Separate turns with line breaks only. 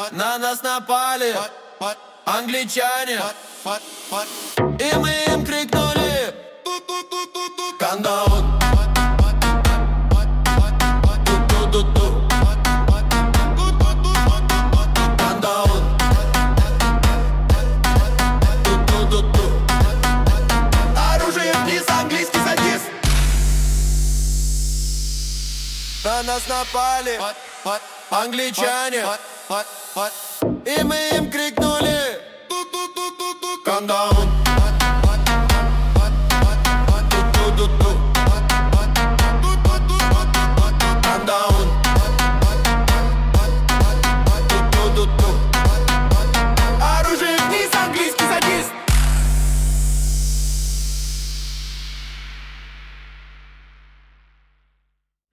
На нас напали англичане, и мы им крикнули кандаун. Оружие вниз, английский садист. На нас напали англичане, и мы им крикнули кандаун.